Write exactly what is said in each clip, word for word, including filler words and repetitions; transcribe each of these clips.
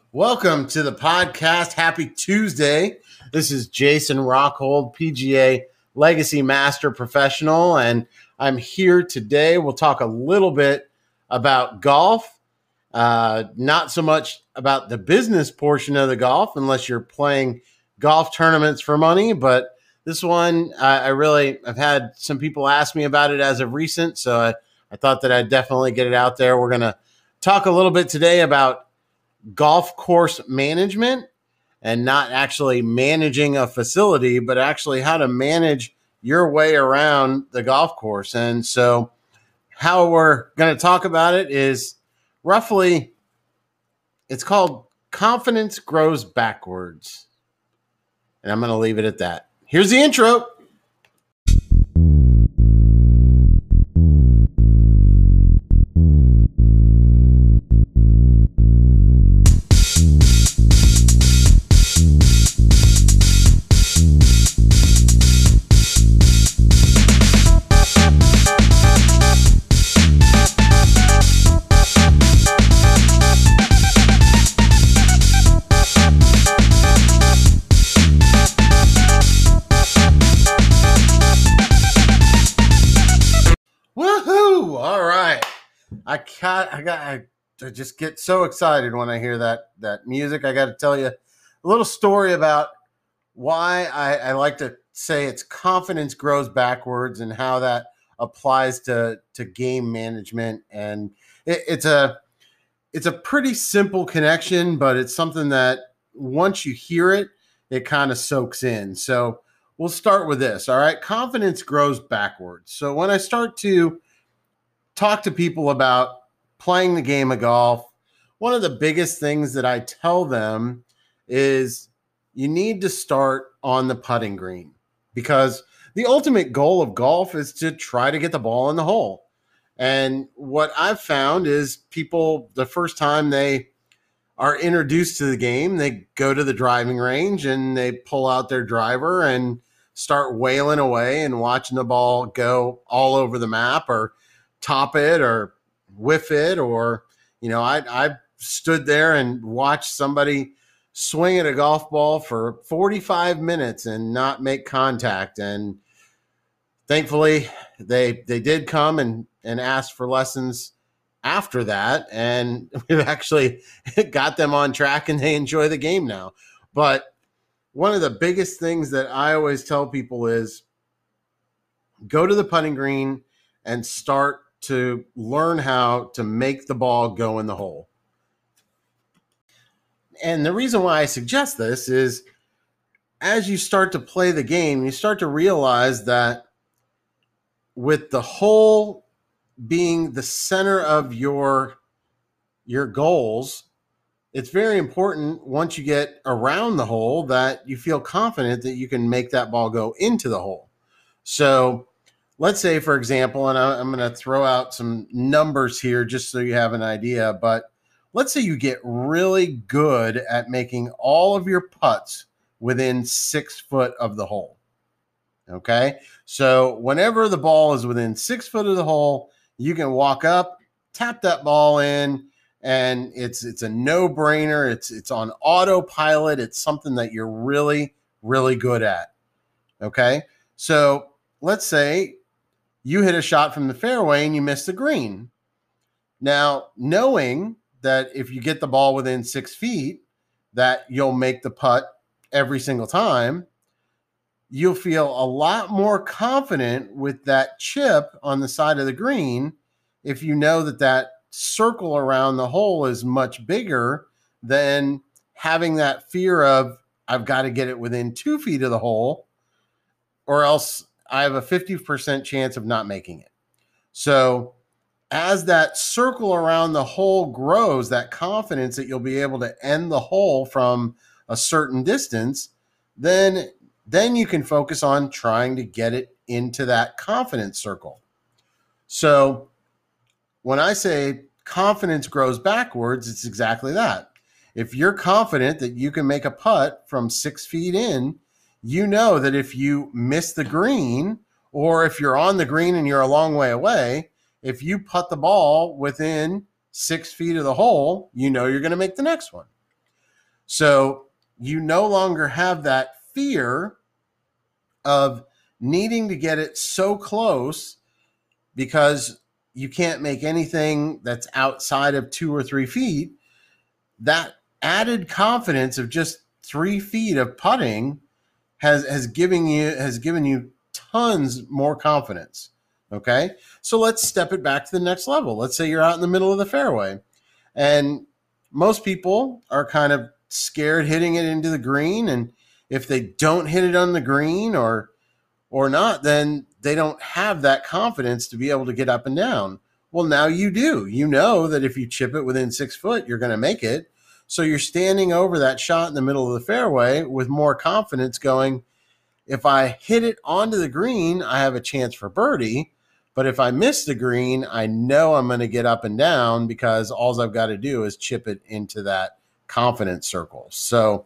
Welcome to the podcast. Happy Tuesday. This is Jason Rockhold, P G A Legacy Master Professional, and I'm here today. We'll talk a little bit about golf, uh, not so much about the business portion of the golf, unless you're playing golf tournaments for money. But this one, uh, I really, I've had some people ask me about it as of recent, so I, I thought that I'd definitely get it out there. We're going to talk a little bit today about golf course management, and not actually managing a facility, but actually how to manage your way around the golf course. And so how we're going to talk about it is roughly, it's called Confidence Grows Backwards. And I'm going to leave it at that. Here's the intro. I got, I got, I just get so excited when I hear that that music. I got to tell you a little story about why I, I like to say it's confidence grows backwards and how that applies to to game management. And it, it's a it's a pretty simple connection, but it's something that once you hear it, it kind of soaks in. So we'll start with this. All right, confidence grows backwards. So when I start to talk to people about playing the game of golf, one of the biggest things that I tell them is you need to start on the putting green, because the ultimate goal of golf is to try to get the ball in the hole. And what I've found is people, the first time they are introduced to the game, they go to the driving range and they pull out their driver and start wailing away and watching the ball go all over the map, or top it or whiff it. Or, you know, I, I stood there and watched somebody swing at a golf ball for forty-five minutes and not make contact. And thankfully they, they did come and, and ask for lessons after that. And we've actually got them on track and they enjoy the game now. But one of the biggest things that I always tell people is go to the putting green and start to learn how to make the ball go in the hole. And the reason why I suggest this is as you start to play the game, you start to realize that with the hole being the center of your, your goals, it's very important once you get around the hole that you feel confident that you can make that ball go into the hole. So let's say, for example, and I'm going to throw out some numbers here just so you have an idea, but let's say you get really good at making all of your putts within six foot of the hole. Okay. So whenever the ball is within six foot of the hole, you can walk up, tap that ball in, and it's, it's a no brainer. It's, it's on autopilot. It's something that you're really, really good at. Okay. So let's say you hit a shot from the fairway and you miss the green. Now, knowing that if you get the ball within six feet, that you'll make the putt every single time, you'll feel a lot more confident with that chip on the side of the green if you know that that circle around the hole is much bigger than having that fear of, I've got to get it within two feet of the hole, or else I have a fifty percent chance of not making it. So as that circle around the hole grows, that confidence that you'll be able to end the hole from a certain distance, then, then you can focus on trying to get it into that confidence circle. So when I say confidence grows backwards, it's exactly that. If you're confident that you can make a putt from six feet in, you know that if you miss the green, or if you're on the green and you're a long way away, if you putt the ball within six feet of the hole, you know you're going to make the next one. So you no longer have that fear of needing to get it so close because you can't make anything that's outside of two or three feet. That added confidence of just three feet of putting has has given you has given you tons more confidence. Okay, so let's step it back to the next level. Let's say you're out in the middle of the fairway, and most people are kind of scared hitting it into the green, and if they don't hit it on the green or or not, then they don't have that confidence to be able to get up and down. Well, now you do. You know that if you chip it within six foot, you're going to make it. So you're standing over that shot in the middle of the fairway with more confidence going, if I hit it onto the green, I have a chance for birdie. But if I miss the green, I know I'm going to get up and down because all I've got to do is chip it into that confidence circle. So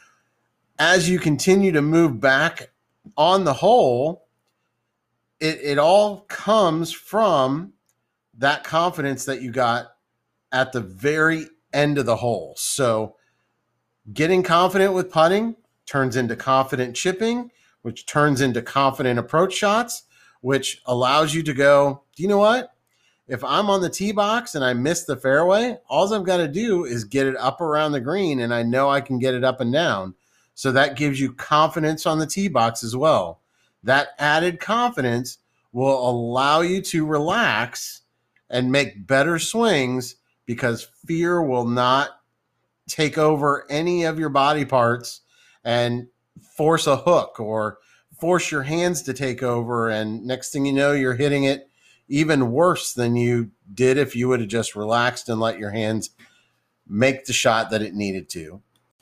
as you continue to move back on the hole, it, it all comes from that confidence that you got at the very end of the hole. So getting confident with putting turns into confident chipping, which turns into confident approach shots, which allows you to go, do you know what? If I'm on the tee box and I miss the fairway, all I've got to do is get it up around the green, and I know I can get it up and down. So that gives you confidence on the tee box as well. That added confidence will allow you to relax and make better swings because fear will not take over any of your body parts and force a hook or force your hands to take over. And next thing you know, you're hitting it even worse than you did if you would have just relaxed and let your hands make the shot that it needed to.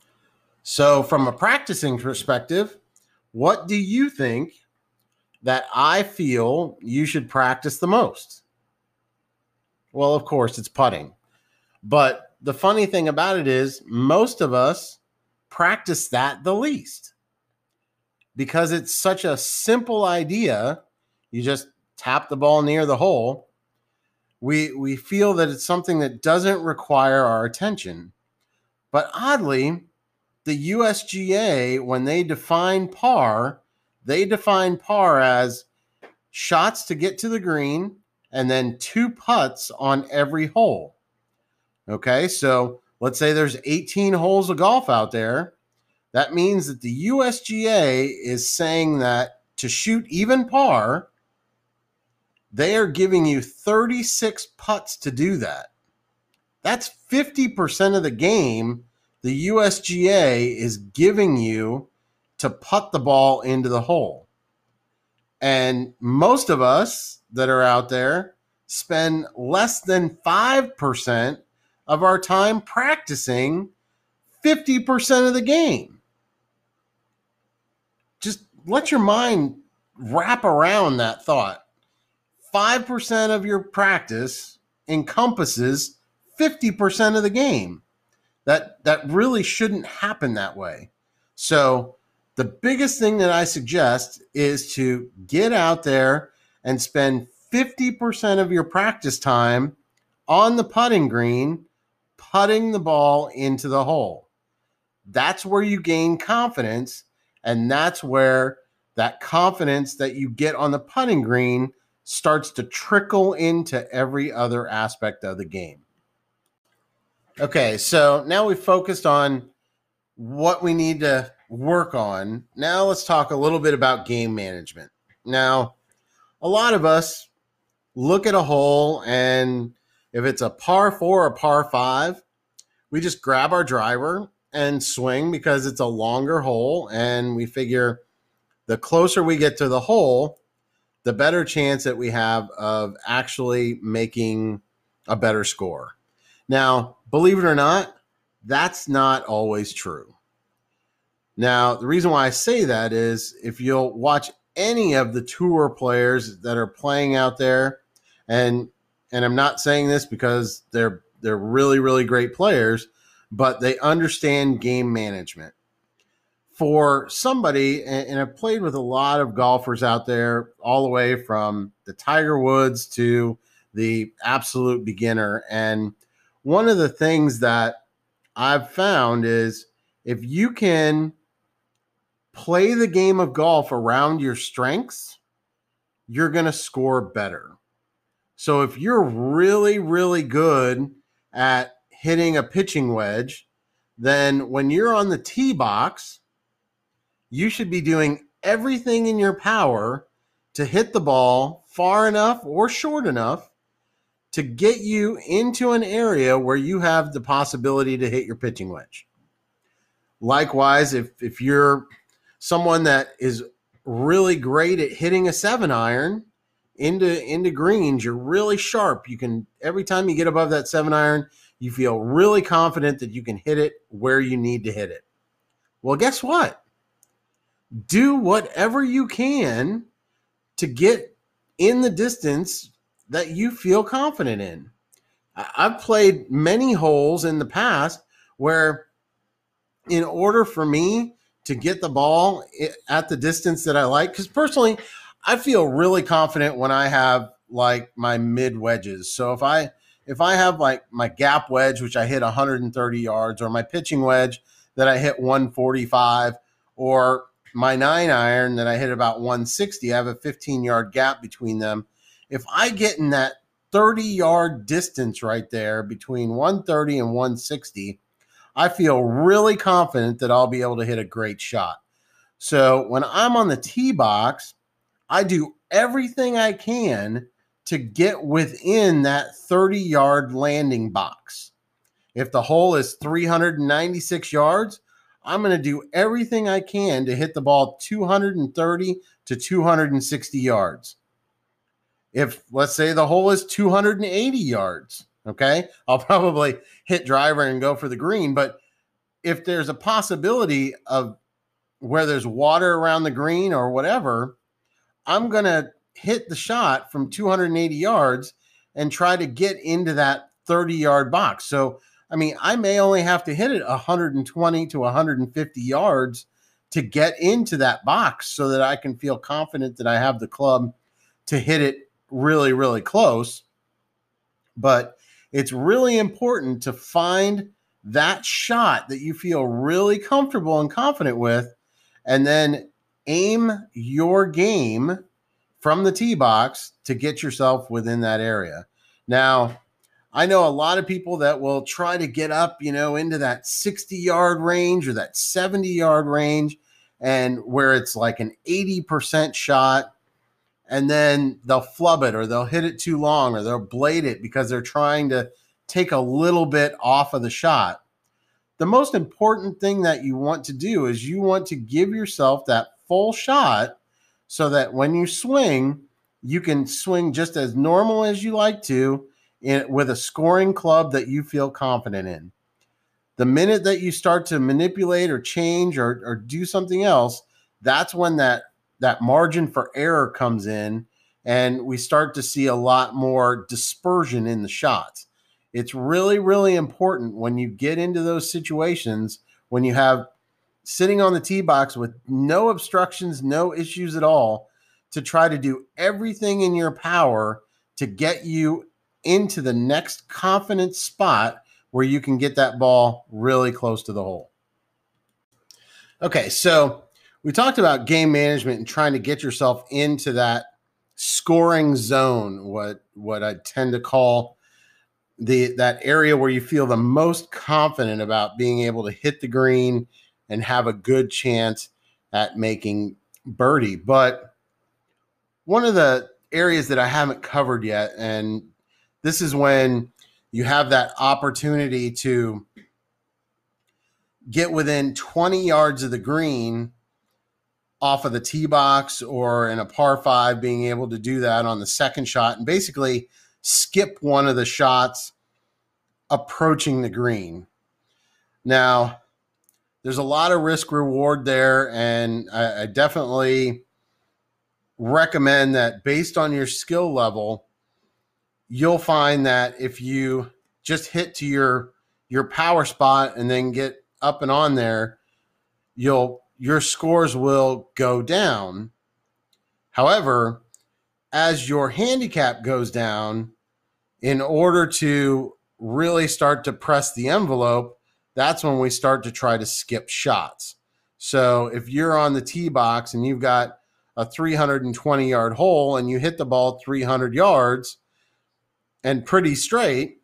So from a practicing perspective, what do you think that I feel you should practice the most? Well, of course, it's putting. But the funny thing about it is most of us practice that the least because it's such a simple idea. You just tap the ball near the hole. We, we feel that it's something that doesn't require our attention. But oddly, the U S G A, when they define par, they define par as shots to get to the green and then two putts on every hole. Okay, so let's say there's eighteen holes of golf out there. That means that the U S G A is saying that to shoot even par, they are giving you thirty-six putts to do that. That's fifty percent of the game the U S G A is giving you to putt the ball into the hole. And most of us that are out there spend less than five percent of our time practicing fifty percent of the game. Just let your mind wrap around that thought. five percent of your practice encompasses fifty percent of the game. That, that really shouldn't happen that way. So the biggest thing that I suggest is to get out there and spend fifty percent of your practice time on the putting green, putting the ball into the hole. That's where you gain confidence, and that's where that confidence that you get on the putting green starts to trickle into every other aspect of the game. Okay, so now we've focused on what we need to work on. Now let's talk a little bit about game management. Now, a lot of us look at a hole, and if it's a par four or par five, we just grab our driver and swing because it's a longer hole, and we figure the closer we get to the hole, the better chance that we have of actually making a better score. Now, believe it or not, that's not always true. Now, the reason why I say that is if you'll watch any of the tour players that are playing out there, and and I'm not saying this because they're they're really, really great players, but they understand game management. For somebody, and, and I've played with a lot of golfers out there, all the way from the Tiger Woods to the absolute beginner, and one of the things that I've found is if you can play the game of golf around your strengths, you're going to score better. So if you're really, really good at hitting a pitching wedge, then when you're on the tee box, you should be doing everything in your power to hit the ball far enough or short enough to get you into an area where you have the possibility to hit your pitching wedge. Likewise, if, if you're someone that is really great at hitting a seven iron into, into greens, you're really sharp. You can, every time you get above that seven iron, you feel really confident that you can hit it where you need to hit it. Well, guess what? Do whatever you can to get in the distance that you feel confident in. I've played many holes in the past where in order for me to get the ball at the distance that I like, because personally, I feel really confident when I have like my mid wedges. So if I if I have like my gap wedge, which I hit one hundred thirty yards, or my pitching wedge that I hit one forty-five, or my nine iron that I hit about one sixty, I have a fifteen yard gap between them. If I get in that thirty yard distance right there between one thirty and one sixty, I feel really confident that I'll be able to hit a great shot. So when I'm on the tee box, I do everything I can to get within that thirty yard landing box. If the hole is three hundred ninety-six yards, I'm going to do everything I can to hit the ball two hundred thirty to two hundred sixty yards. If, let's say, the hole is two hundred eighty yards, okay, I'll probably hit driver and go for the green. But if there's a possibility of where there's water around the green or whatever, I'm going to hit the shot from two hundred eighty yards and try to get into that thirty yard box. So, I mean, I may only have to hit it one hundred twenty to one hundred fifty yards to get into that box so that I can feel confident that I have the club to hit it really, really close. But it's really important to find that shot that you feel really comfortable and confident with, and then aim your game from the tee box to get yourself within that area. Now, I know a lot of people that will try to get up, you know, into that sixty yard range or that seventy yard range, and where it's like an eighty percent shot, and then they'll flub it, or they'll hit it too long, or they'll blade it because they're trying to take a little bit off of the shot. The most important thing that you want to do is you want to give yourself that full shot so that when you swing, you can swing just as normal as you like to in, with a scoring club that you feel confident in. The minute that you start to manipulate or change or, or do something else, that's when that, that margin for error comes in, and we start to see a lot more dispersion in the shots. It's really, really important when you get into those situations, when you have sitting on the tee box with no obstructions, no issues at all, to try to do everything in your power to get you into the next confident spot where you can get that ball really close to the hole. Okay, so we talked about game management and trying to get yourself into that scoring zone, what, what I tend to call the that area where you feel the most confident about being able to hit the green and have a good chance at making birdie. But one of the areas that I haven't covered yet, and this is when you have that opportunity to get within twenty yards of the green off of the tee box, or in a par five, being able to do that on the second shot and basically skip one of the shots approaching the green. Now, there's a lot of risk reward there, and I, I definitely recommend that based on your skill level, you'll find that if you just hit to your your power spot and then get up and on there, you'll your scores will go down. However, as your handicap goes down, in order to really start to press the envelope, that's when we start to try to skip shots. So if you're on the tee box and you've got a three hundred twenty yard hole and you hit the ball three hundred yards and pretty straight,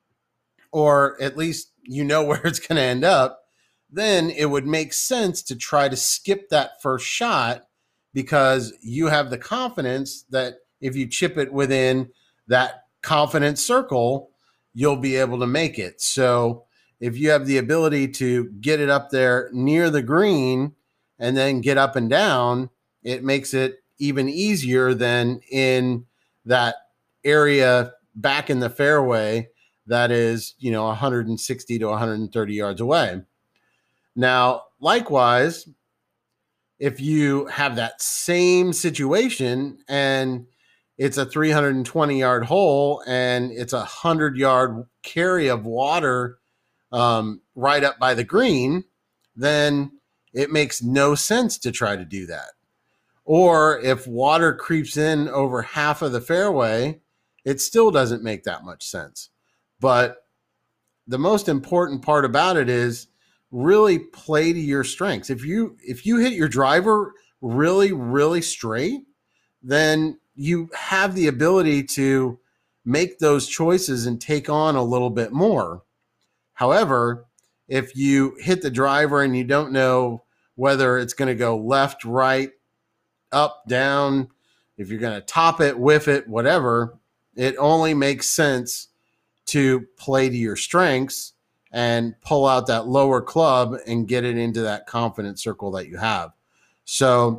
or at least you know where it's going to end up, then it would make sense to try to skip that first shot, because you have the confidence that if you chip it within that confidence circle, you'll be able to make it. So if you have the ability to get it up there near the green and then get up and down, it makes it even easier than in that area back in the fairway that is, you know, one hundred sixty to one hundred thirty yards away. Now, likewise, if you have that same situation and it's a three hundred twenty yard hole and it's a one hundred yard carry of water um, right up by the green, then it makes no sense to try to do that. Or if water creeps in over half of the fairway, it still doesn't make that much sense. But the most important part about it is really play to your strengths. If you if you hit your driver really, really straight, then you have the ability to make those choices and take on a little bit more. However, if you hit the driver and you don't know whether it's going to go left, right, up, down, if you're going to top it, whiff it, whatever, it only makes sense to play to your strengths and pull out that lower club and get it into that confidence circle that you have. So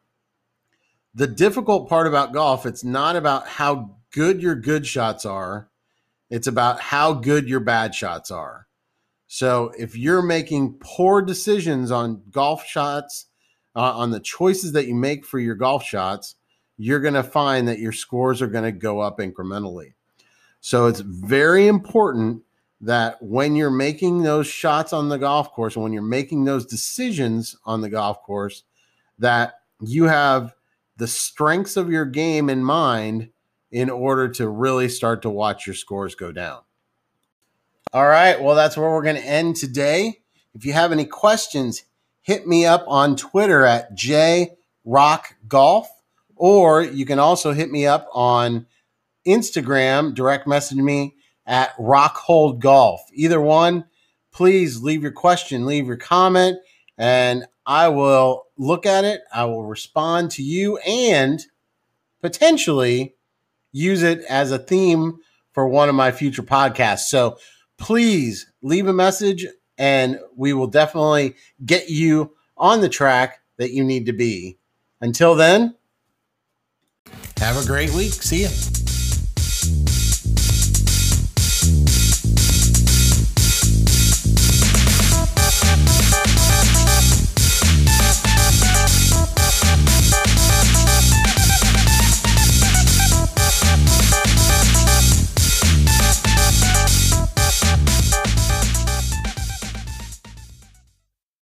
the difficult part about golf, it's not about how good your good shots are. It's about how good your bad shots are. So if you're making poor decisions on golf shots, uh, on the choices that you make for your golf shots, you're going to find that your scores are going to go up incrementally. So it's very important that when you're making those shots on the golf course and when you're making those decisions on the golf course, that you have the strengths of your game in mind in order to really start to watch your scores go down. All right, well, that's where we're going to end today. If you have any questions, hit me up on Twitter at j rock golf, or you can also hit me up on Instagram, direct message me at rockhold golf. Either one, please leave your question, leave your comment, and I will look at it. I will respond to you and potentially use it as a theme for one of my future podcasts. So please leave a message and we will definitely get you on the track that you need to be. Until then, have a great week. See ya.